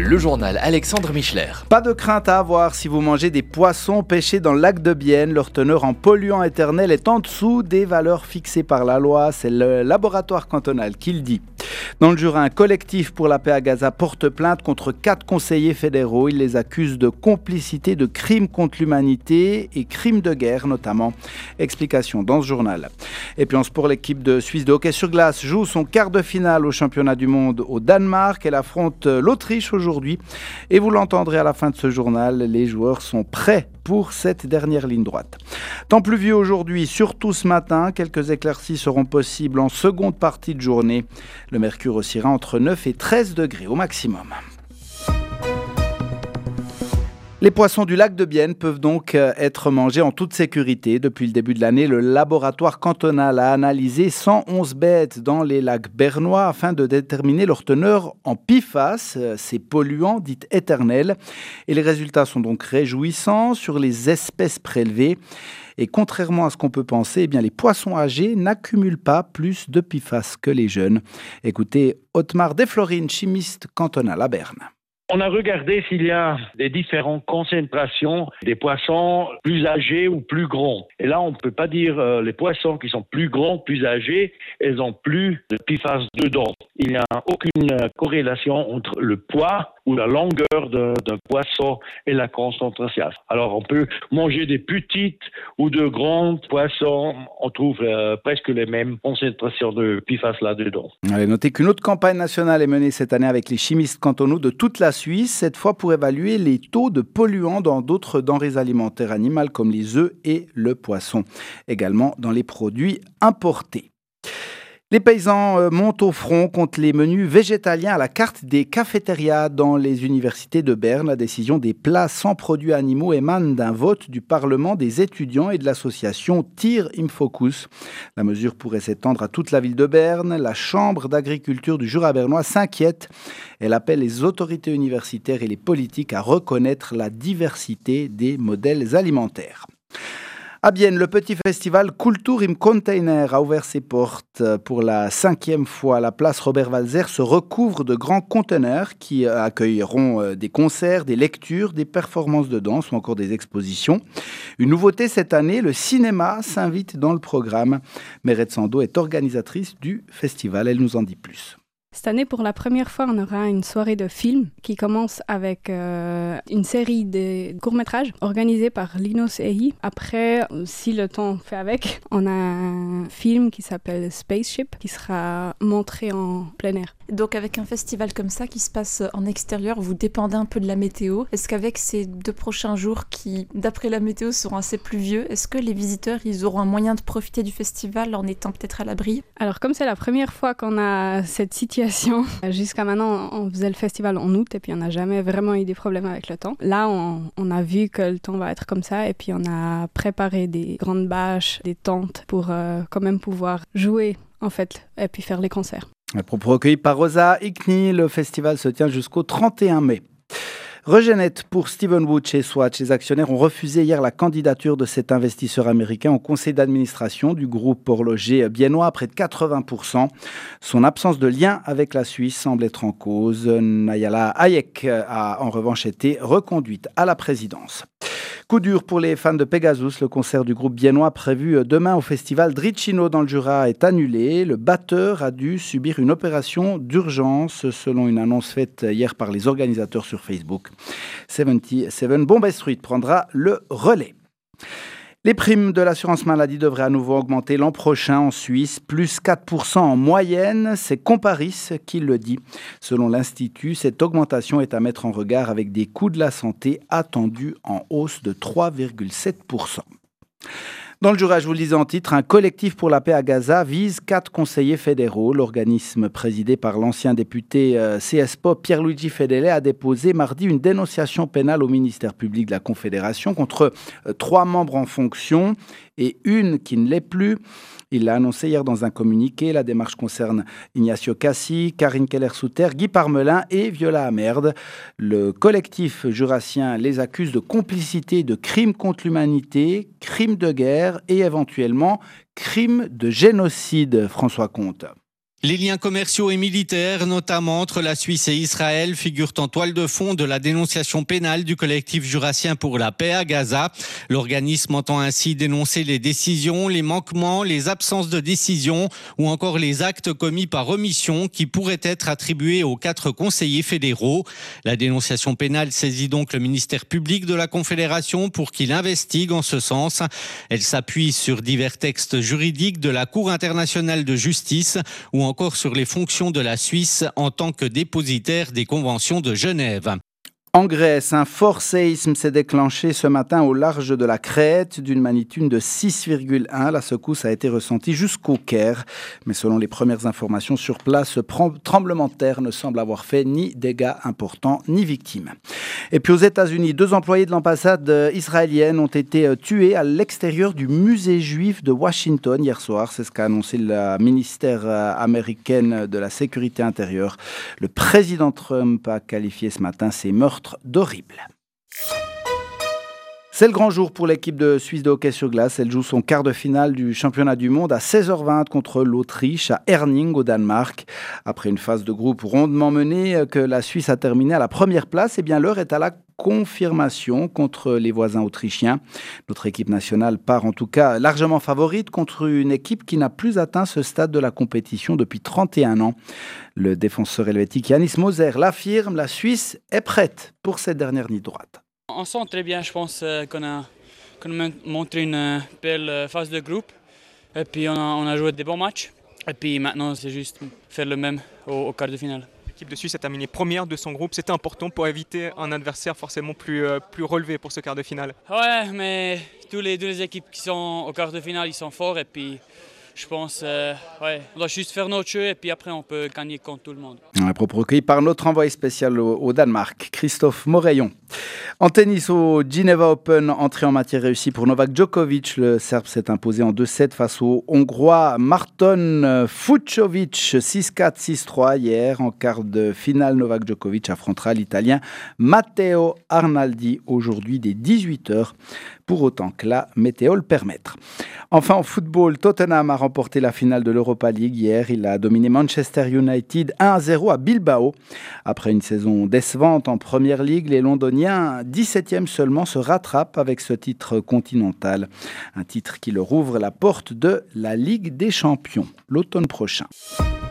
Le journal Alexandre Michler. Pas de crainte à avoir si vous mangez des poissons pêchés dans le lac de Bienne. Leur teneur en polluants éternels est en dessous des valeurs fixées par la loi. C'est le laboratoire cantonal qui le dit. Dans le Jura, un collectif pour la paix à Gaza porte plainte contre 4 conseillers fédéraux. Il les accuse de complicité de crimes contre l'humanité et crimes de guerre notamment. Explication dans ce journal. Et puis en sport, l'équipe de Suisse de hockey sur glace joue son quart de finale au championnat du monde au Danemark. Elle affronte l'Autriche aujourd'hui. Et vous l'entendrez à la fin de ce journal, les joueurs sont prêts pour cette dernière ligne droite. Temps pluvieux aujourd'hui, surtout ce matin. Quelques éclaircies seront possibles en seconde partie de journée. Le mercure oscillera entre 9 et 13 degrés au maximum. Les poissons du lac de Bienne peuvent donc être mangés en toute sécurité. Depuis le début de l'année, le laboratoire cantonal a analysé 111 bêtes dans les lacs bernois afin de déterminer leur teneur en PFAS, ces polluants dits éternels. Et les résultats sont donc réjouissants sur les espèces prélevées. Et contrairement à ce qu'on peut penser, les poissons âgés n'accumulent pas plus de PFAS que les jeunes. Écoutez Otmar Deflorine, chimiste cantonal à Berne. On a regardé s'il y a des différentes concentrations des poissons plus âgés ou plus grands. Et là, on ne peut pas dire les poissons qui sont plus grands, plus âgés, ils ont plus de PFAS dedans. Il n'y a aucune corrélation entre le poids ou la longueur d'un poisson et la concentration. Alors, on peut manger des petites ou de grands poissons. On trouve presque les mêmes concentrations de PFAS là-dedans. Allez, notez qu'une autre campagne nationale est menée cette année avec les chimistes cantonaux de toute la Suisse, cette fois pour évaluer les taux de polluants dans d'autres denrées alimentaires animales comme les œufs et le poisson. Également dans les produits importés. Les paysans montent au front contre les menus végétaliens à la carte des cafétérias dans les universités de Berne. La décision des plats sans produits animaux émane d'un vote du Parlement, des étudiants et de l'association Tir im Focus. La mesure pourrait s'étendre à toute la ville de Berne. La Chambre d'agriculture du Jura bernois s'inquiète. Elle appelle les autorités universitaires et les politiques à reconnaître la diversité des modèles alimentaires. À Bienne, le petit festival Kultur im Container a ouvert ses portes. Pour la 5e fois, la place Robert-Walser se recouvre de grands conteneurs qui accueilleront des concerts, des lectures, des performances de danse ou encore des expositions. Une nouveauté cette année, le cinéma s'invite dans le programme. Meret Sando est organisatrice du festival, elle nous en dit plus. Cette année, pour la première fois, on aura une soirée de films qui commence avec une série de courts-métrages organisés par Linus Ehi. Après, si le temps fait avec, on a un film qui s'appelle Spaceship qui sera montré en plein air. Donc avec un festival comme ça qui se passe en extérieur, vous dépendez un peu de la météo. Est-ce qu'avec ces 2 prochains jours qui, d'après la météo, seront assez pluvieux, est-ce que les visiteurs ils auront un moyen de profiter du festival en étant peut-être à l'abri ? Alors comme c'est la première fois qu'on a cette situation, jusqu'à maintenant on faisait le festival en août et puis on n'a jamais vraiment eu des problèmes avec le temps. Là on a vu que le temps va être comme ça et puis on a préparé des grandes bâches, des tentes pour quand même pouvoir jouer en fait et puis faire les concerts. À propos recueilli par Rosa Hickney, le festival se tient jusqu'au 31 mai. Regenette pour Stephen Wood chez Swatch. Les actionnaires ont refusé hier la candidature de cet investisseur américain au conseil d'administration du groupe horloger biennois à près de 80%. Son absence de lien avec la Suisse semble être en cause. Nayala Hayek a en revanche été reconduite à la présidence. Coup dur pour les fans de Pegasus. Le concert du groupe biennois prévu demain au festival Dricino dans le Jura est annulé. Le batteur a dû subir une opération d'urgence selon une annonce faite hier par les organisateurs sur Facebook. 77 Bombay Street prendra le relais. Les primes de l'assurance maladie devraient à nouveau augmenter l'an prochain en Suisse, plus 4% en moyenne. C'est Comparis qui le dit. Selon l'Institut, cette augmentation est à mettre en regard avec des coûts de la santé attendus en hausse de 3,7%. Dans le Jura, je vous le disais en titre, un collectif pour la paix à Gaza vise 4 conseillers fédéraux. L'organisme présidé par l'ancien député CSPO Pierluigi Fedele a déposé mardi une dénonciation pénale au ministère public de la Confédération contre 3 membres en fonction et une qui ne l'est plus. Il l'a annoncé hier dans un communiqué. La démarche concerne Ignacio Cassi, Karine Keller-Souter, Guy Parmelin et Viola Amerde. Le collectif jurassien les accuse de complicité de crimes contre l'humanité, crimes de guerre et éventuellement crimes de génocide, François Comte. Les liens commerciaux et militaires, notamment entre la Suisse et Israël, figurent en toile de fond de la dénonciation pénale du collectif jurassien pour la paix à Gaza. L'organisme entend ainsi dénoncer les décisions, les manquements, les absences de décision ou encore les actes commis par omission qui pourraient être attribués aux 4 conseillers fédéraux. La dénonciation pénale saisit donc le ministère public de la Confédération pour qu'il investigue en ce sens. Elle s'appuie sur divers textes juridiques de la Cour internationale de justice ou encore sur les fonctions de la Suisse en tant que dépositaire des conventions de Genève. En Grèce, un fort séisme s'est déclenché ce matin au large de la Crète d'une magnitude de 6,1. La secousse a été ressentie jusqu'au Caire. Mais selon les premières informations sur place, ce tremblement de terre ne semble avoir fait ni dégâts importants ni victimes. Et puis aux États-Unis, 2 employés de l'ambassade israélienne ont été tués à l'extérieur du musée juif de Washington hier soir. C'est ce qu'a annoncé le ministère américain de la Sécurité intérieure. Le président Trump a qualifié ce matin ces meurtres d'horrible. C'est le grand jour pour l'équipe de Suisse de hockey sur glace. Elle joue son quart de finale du championnat du monde à 16h20 contre l'Autriche à Herning au Danemark. Après une phase de groupe rondement menée que la Suisse a terminée à la première place, eh bien l'heure est à la confirmation contre les voisins autrichiens. Notre équipe nationale part en tout cas largement favorite contre une équipe qui n'a plus atteint ce stade de la compétition depuis 31 ans. Le défenseur helvétique Yannis Moser l'affirme, la Suisse est prête pour cette dernière ligne droite. On sent très bien, je pense qu'on a montré une belle phase de groupe et puis on a joué des bons matchs et puis maintenant c'est juste faire le même au quart de finale. L'équipe de Suisse a terminé première de son groupe, c'était important pour éviter un adversaire forcément plus relevé pour ce quart de finale. Ouais, mais tous les équipes qui sont au quart de finale, ils sont forts et puis je pense on doit juste faire notre jeu et puis après on peut gagner contre tout le monde. Un propos recueilli par notre envoyé spécial au Danemark, Christophe Moreillon. En tennis au Geneva Open, entrée en matière réussie pour Novak Djokovic. Le Serbe s'est imposé en 2-7 face au Hongrois Marton Fucsovics 6-4, 6-3 hier. En quart de finale, Novak Djokovic affrontera l'Italien Matteo Arnaldi aujourd'hui dès 18h, pour autant que la météo le permette. Enfin en football, Tottenham a remporté la finale de l'Europa League hier. Il a dominé Manchester United 1-0 à Bilbao. Après une saison décevante en Première Ligue, les Londoniens, 17e seulement, se rattrapent avec ce titre continental. Un titre qui leur ouvre la porte de la Ligue des Champions l'automne prochain.